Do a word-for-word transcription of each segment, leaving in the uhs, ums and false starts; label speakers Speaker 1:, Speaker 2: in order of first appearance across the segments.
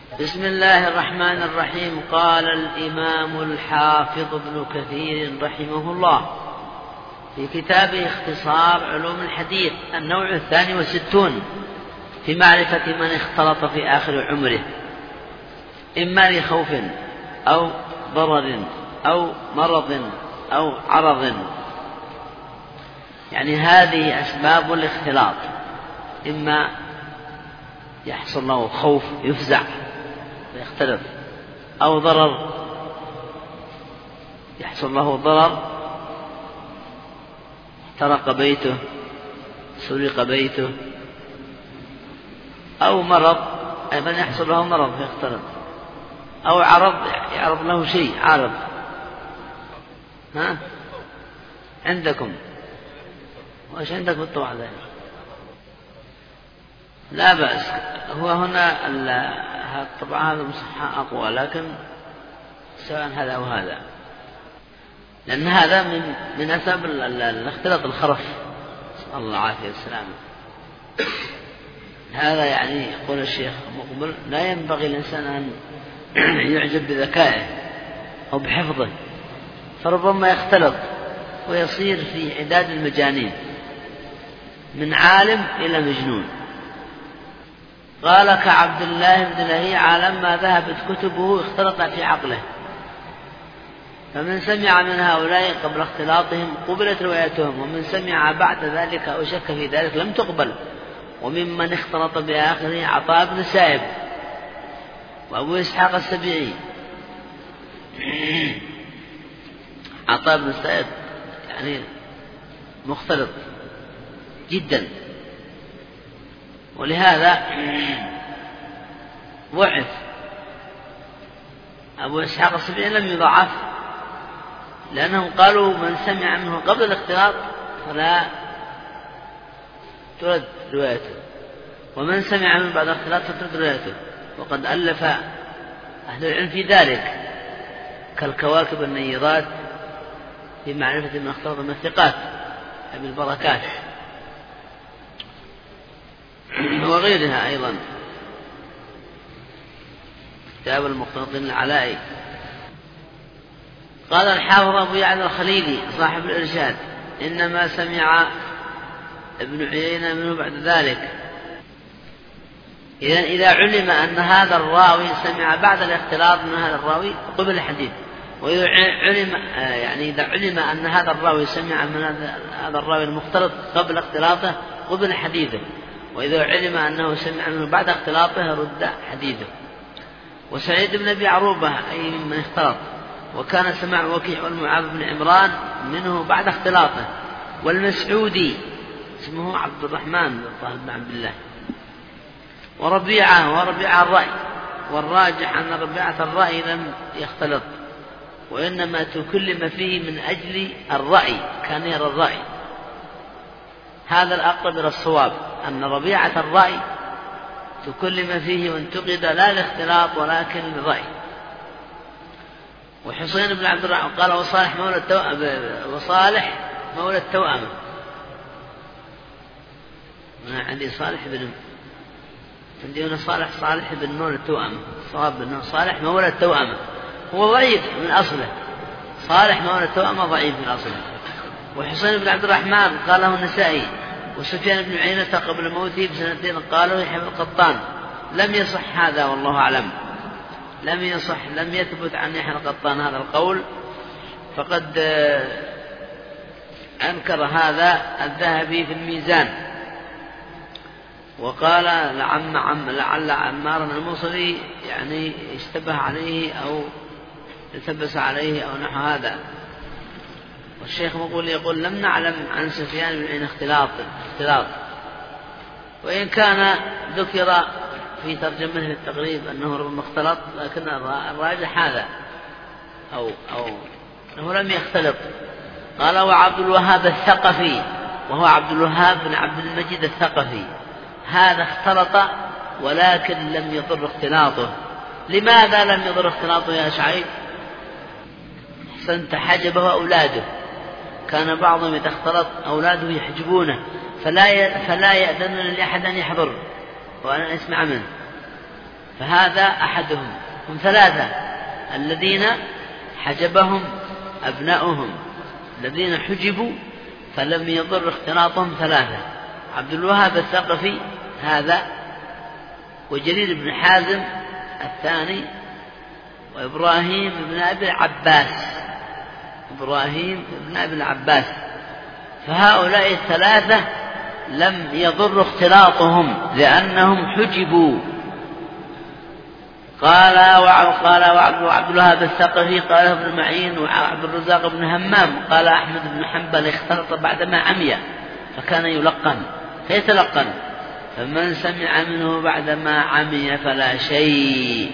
Speaker 1: بسم الله الرحمن الرحيم. قال الإمام الحافظ ابن كثير رحمه الله في كتابه اختصار علوم الحديث النوع الثاني والستون في معرفة من اختلط في آخر عمره إما لخوف أو ضرر أو مرض أو عرض، يعني هذه أسباب الاختلاط، إما يحصل له خوف يفزع ويختلط، أو ضرر يحصل له ضرر احترق بيته سرق بيته، أو مرض أيضا يحصل له مرض فيختلط، أو عرض يعرض له شيء عارض. ها عندكم وإيش عندكم الطبع ذلك؟ لا بأس. هو هنا الطبع هذا مصحح أقوى، لكن سواء هذا أو هذا، لأن هذا من من أسباب الاختلاط الخرف، نسأل الله العافية والسلامة. هذا يعني يقول الشيخ مقبل لا ينبغي الإنسان أن يعجب بذكائه أو بحفظه، فربما يختلط ويصير في عداد المجانين من عالم إلى مجنون. قال كعبد الله بن لهيعة لما ذهبت كتبه اختلط في عقله، فمن سمع من هؤلاء قبل اختلاطهم قبلت روايتهم، ومن سمع بعد ذلك أو شك في ذلك لم تقبل. وممن اختلط بآخره عطاء بن سائب وأبو إسحاق السبيعي. عطاء بن سائب يعني مختلط جدا، ولهذا ضعف. أبو إسحاق السبيعي لم يضعف، لأنهم قالوا من سمع منه قبل الاختلاط فلا ترد روايته، ومن سمع منه بعد الاختلاط فترد روايته. وقد ألف أهل العلم في ذلك كالكواكب النيرات في معرفة من اختلط من الثقات أبي البركات وغيرها أيضا، كتاب المختلطين العلائي. قال الحافظ أبو يعلى الخليلي صاحب الإرشاد إنما سمع ابن عيينة منه بعد ذلك. إذن إذا علم أن هذا الراوي سمع بعد الاختلاط من هذا الراوي قبل الحديث، وإذا علم يعني إذا علم أن هذا الراوي سمع من هذا الراوي المختلط قبل اختلاطه قبل حديثه، وإذا علم أنه سمع منه بعد اختلاطه رد حديثه. وسعيد بن أبي عروبة أي من اختلط، وكان سماع وكيع والمعاذ بن عمران منه بعد اختلاطه. والمسعودي اسمه عبد الرحمن بن عبد الله. وربيعة وربيعة الرأي، والراجح أن ربيعة الرأي لم يختلط، وإنما تكلم فيه من أجل الرأي، كان يرى الرأي. هذا الأقرب إلى الصواب، أن ربيعة الرأي تكلم فيه وانتقد لا الاختلاط ولكن الرأي. وحسين بن عبد الرحمن قال وصالح مولى التوأمة، وصالح مولى التوأمة. أنا عندي صالح بن عندي هنا صالح صالح بن مولى التوأمة، صواب بن صالح مولى التوأمة، هو ضعيف من أصله، صالح مولى التوأمة ضعيف من أصله. وحسين بن عبد الرحمن قاله النسائي. وسفيان بن عيينة قبل موته بسنتين قاله يحيى بن القطان. لم يصح هذا والله أعلم، لم يصح لم يثبت عن يحيى القطان هذا القول، فقد أنكر هذا الذهبي في الميزان، وقال لعم عم لعل عمار الموصلي يعني اشتبه عليه أو التبس عليه أو نحو هذا. والشيخ مقول يقول لم نعلم عن سفيان بن عيينة اختلاط اختلاط وإن كان ذكر في ترجمته للتقريب أنه ربما اختلط، لكن الراجح هذا أو أو أنه لم يختلط. قال وعبد الوهاب الثقفي، وهو عبد الوهاب بن عبد المجيد الثقفي، هذا اختلط ولكن لم يضر اختلاطه. لماذا لم يضر اختلاطه يا شعيب؟ أحسنت، حجبه أولاده، كان بعضهم إذا اختلط أولاده يحجبونه فلا فلا يأذن لأحد أن يحضر وأنا أسمع منه. فهذا أحدهم. هم ثلاثة الذين حجبهم أبناؤهم، الذين حجبوا فلم يضر اختلاطهم ثلاثة: عبد الوهاب الثقفي هذا، وجرير بن حازم الثاني، وإبراهيم بن أبي العباس إبراهيم بن أبي العباس فهؤلاء الثلاثة لم يضر اختلاطهم لأنهم حجبوا. قال قال وعبد الوهاب الثقفي قال ابن معين وعبد الرزاق بن همام قال أحمد بن حنبل اختلط بعدما عمي فكان يلقن فيتلقن، فمن سمع منه بعدما عمي فلا شيء.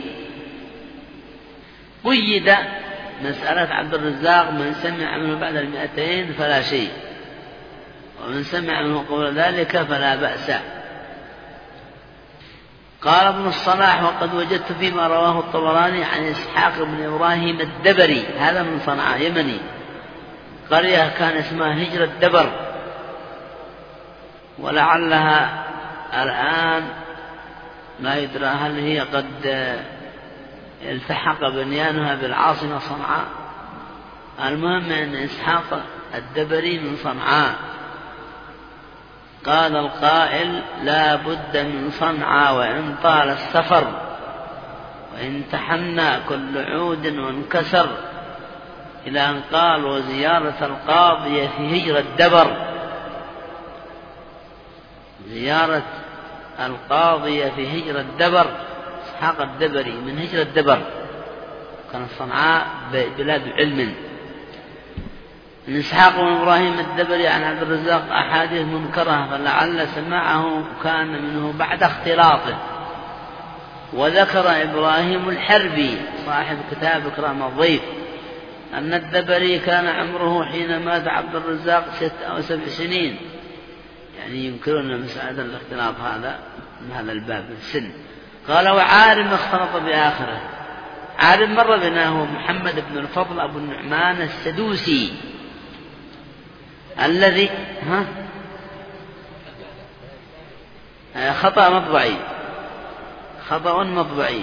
Speaker 1: قيد مسألة عبد الرزاق: من سمع منه بعد المئتين فلا شيء، ومن سمع منه قول ذلك فلا بأس. قال ابن الصلاح: وقد وجدت فيما رواه الطبراني عن إسحاق بن إبراهيم الدبري، هذا من صنعاء يمني، قرية كان اسمها هجرة الدبر، ولعلها الآن لا يدرى هل هي قد التحق بنيانها بالعاصمة صنعاء. المهم أن إسحاق الدبري من صنعاء. قال القائل: لا بد من صنعاء وإن طال السفر، وإن تحنى كل عود وانكسر، إلى أن قال: وزيارة القاضية في هجرة الدبر. زيارة القاضية في هجرة الدبر، إسحاق الدبري من هجرة الدبر، كان صنعاء بلاد علم. من إسحاق بن إبراهيم الدبري عن عبد الرزاق أحاديث منكرة، فلعل سماعه كان منه بعد اختلاطه. وذكر إبراهيم الحربي صاحب كتاب إكرام الضيف أن الدبري كان عمره حين مات عبد الرزاق ست أو سبع سنين، يعني ينكرون مساعدة الاختلاط هذا من هذا الباب السن. قال: وعالم اختلط بآخره. عالم مر بنا هو محمد بن الفضل أبو النعمان السدوسي الذي ها خطأ مطبعي خطأ مطبعي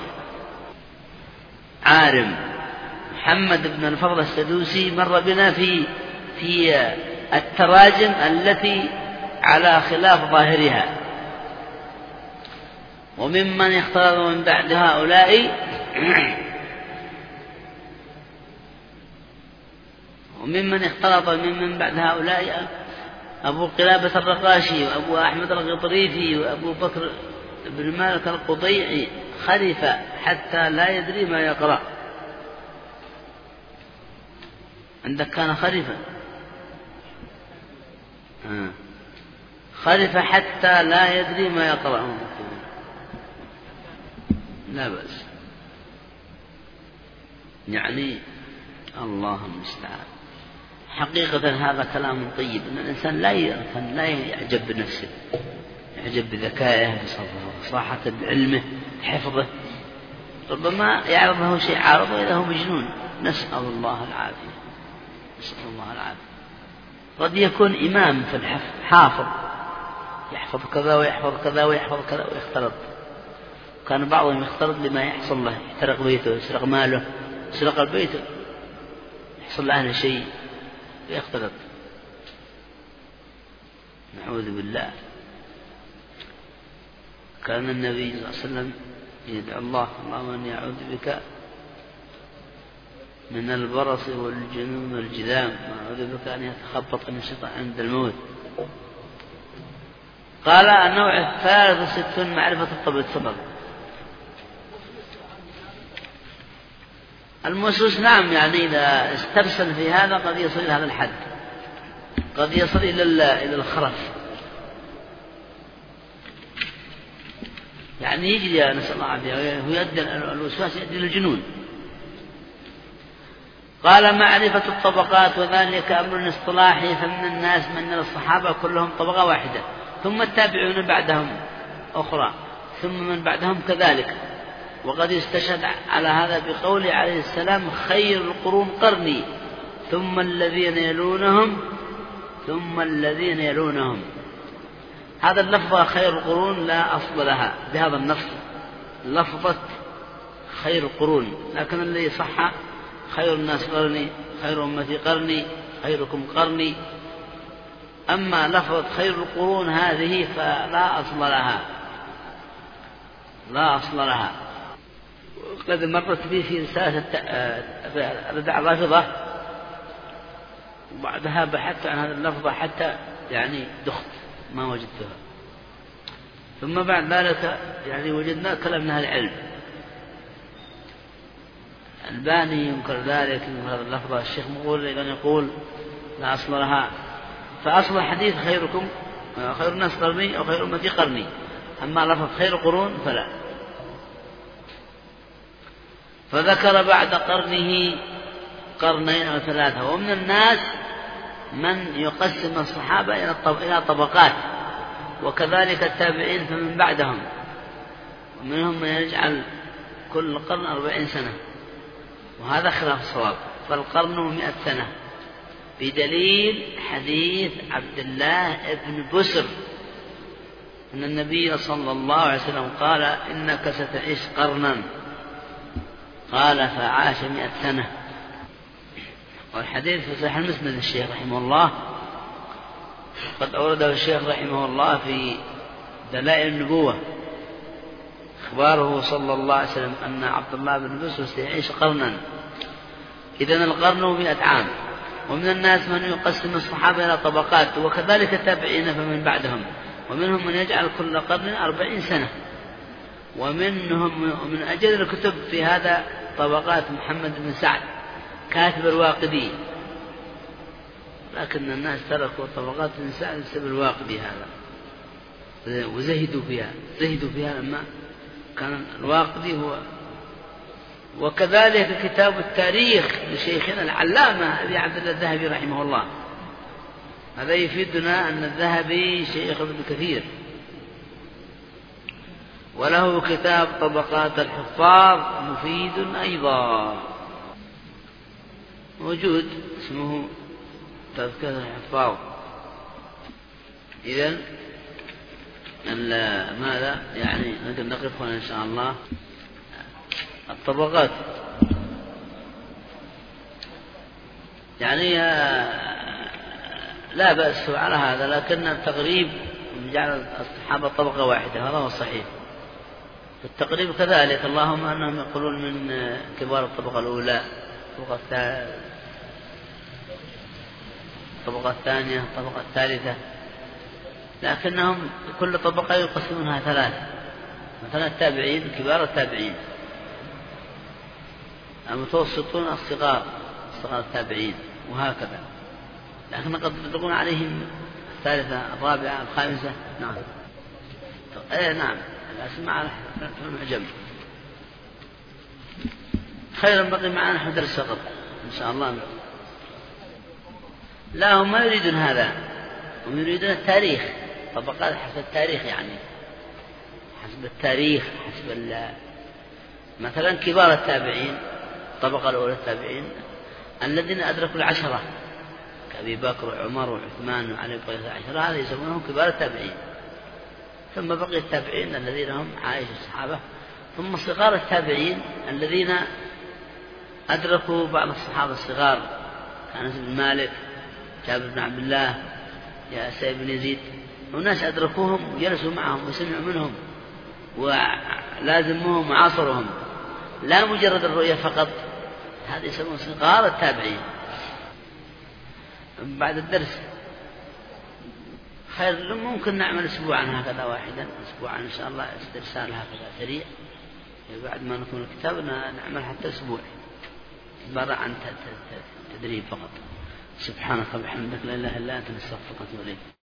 Speaker 1: عارم محمد بن الفضل السدوسي مر بنا في في التراجم التي على خلاف ظاهرها. وممن اختلط من بعد هؤلاء وممن اختلط ممن بعد هؤلاء أبو قلابة الرقاشي وأبو أحمد الغطريفي وأبو بكر بن مالك القطيعي، خلف حتى لا يدري ما يقرأ. عندك كان خلفا آه. خلف حتى لا يدري ما يقرأ، لا بأس، يعني الله المستعان. حقيقة هذا كلام طيب، أن الإنسان لا لا يعجب بنفسه، يعجب بذكائه، بصراحة بعلمه، بحفظه. ربما يعرض له شيء عارض وإذا هو مجنون، نسأل الله العافية، نسأل الله العافية. قد يكون إمام في الحفظ، حافظ، يحفظ كذا ويحفظ كذا ويحفظ كذا ويختلط. كان بعضهم يختلط لما يحصل له، يحترق بيته، يسرق ماله، يسرق البيت، يحصل له شيء ويختلط، نعوذ بالله. كان النبي صلى الله عليه وسلم يدعو الله: اللهم إني أعوذ بك من البرص والجنون والجذام، وأعوذ بك أن يتخبط من الشيطان عند الموت. قال: النوع الثالث والستون معرفة الطب السبب. الموسوس نعم، يعني إذا استرسل في هذا قد يصل إلى هذا الحد، قد يصل إلى إلى الخرف، يعني يجري، نسأل الله العافية، ويؤدي الوسواس يؤدي للجنون. قال: معرفة الطبقات، وذلك أمر اصطلاحي، فمن الناس من الصحابة كلهم طبقة واحدة، ثم التابعون بعدهم أخرى، ثم من بعدهم كذلك. وقد استشهد على هذا بقوله عليه السلام: خير القرون قرني ثم الذين يلونهم ثم الذين يلونهم. هذا اللفظ خير القرون لا أصل لها بهذا النص، لفظة خير القرون، لكن الذي صح خير الناس قرني، خير أمتي قرني، خيركم قرني. أما لفظة خير القرون هذه فلا أصل لها، لا أصل لها. قد مرت بي في رسالة ردع الرافضة، وبعدها بحثت عن هذه اللفظة حتى يعني دخت ما وجدتها. ثم بعد ذلك يعني وجدنا كلام من أهل العلم. الباني ينكر ذلك، ينكر هذه اللفظة. الشيخ مقول أيضا يقول لا أصل لها. فأصل الحديث خيركم خير الناس قرني أو خير أمتي قرني، أما لفظ خير قرون فلا. فذكر بعد قرنه قرنين أو ثلاثة. ومن الناس من يقسم الصحابة إلى طبقات، وكذلك التابعين فمن بعدهم، ومنهم من يجعل كل قرن أربعين سنة، وهذا خلاف الصواب. فالقرن مئة سنة بدليل حديث عبد الله بن بسر أن النبي صلى الله عليه وسلم قال إنك ستعيش قرنا، قال فعاش مئة سنة. والحديث في صحيح المسند الشيخ رحمه الله، قد أورده الشيخ رحمه الله في دلائل النبوة، أخباره صلى الله عليه وسلم أن عبد الله بن بسر سيعيش قرنا. إذن القرن مئة عام. ومن الناس من يقسم الصحابة إلى طبقات، وكذلك التابعين فمن بعدهم، ومنهم من يجعل كل قرن أربعين سنة. ومنهم من أجل الكتب في هذا طبقات محمد بن سعد كاتب الواقدي، لكن الناس تركوا طبقات بن سعد بسبب الواقدي هذا، وزهدوا فيها زهدوا فيها لما كان الواقدي هو. وكذلك كتاب التاريخ لشيخنا العلامة أبي عبد الله الذهبي رحمه الله، هذا يفيدنا أن الذهبي شيخ ابن كثير. وله كتاب طبقات الحفاظ مفيد أيضا موجود، اسمه تذكرة الحفاظ. إذن ماذا يعني نقدر نقف هنا إن شاء الله. الطبقات يعني لا بأس على هذا، لكن التقريب جعل الصحابة طبقة واحدة، هذا هو الصحيح. التقريب كذلك، اللهم أنهم يقولون من كبار الطبقة الأولى، الطبقة الثانية، الطبقة الثالثة، لكنهم كل طبقة يقسمونها ثلاثة. مثلا التابعين كبار التابعين، المتوسطون الصغار صغار التابعين، وهكذا. لكن قد يطلقون عليهم الثالثة الرابعة الخامسة. نعم ايه نعم الأسماء في المعجم. خيرا بقي معنا نحن درس فقط إن شاء الله. لا هم ما يريدون هذا، هم يريدون التاريخ، طبقات حسب التاريخ، يعني حسب التاريخ، حسب مثلا كبار التابعين، الطبقة الأولى التابعين الذين أدركوا العشرة كأبي بكر وعمر وعثمان وعلي بن العشرة، هذا يسمونهم كبار التابعين. ثم بقي التابعين الذين هم عائشة الصحابة، ثم صغار التابعين الذين أدركوا بعض الصحابة الصغار كأنس بن مالك، جابر بن عبد الله، يا سيد بن يزيد، وناس أدركوهم وجلسوا معهم وسمعوا منهم ولازموهم وعاصرهم، لا مجرد الرؤية فقط. هذا يسمون صغار التابعين. بعد الدرس خير ممكن نعمل أسبوعا هكذا واحدا، أسبوعا إن شاء الله استرسال هكذا سريع، بعد ما نكون الكتاب نعمل حتى أسبوع، عبارة عن تدريب فقط. سبحانك وبحمدك لا إله إلا أنت نستغفرك ونتوب إليك.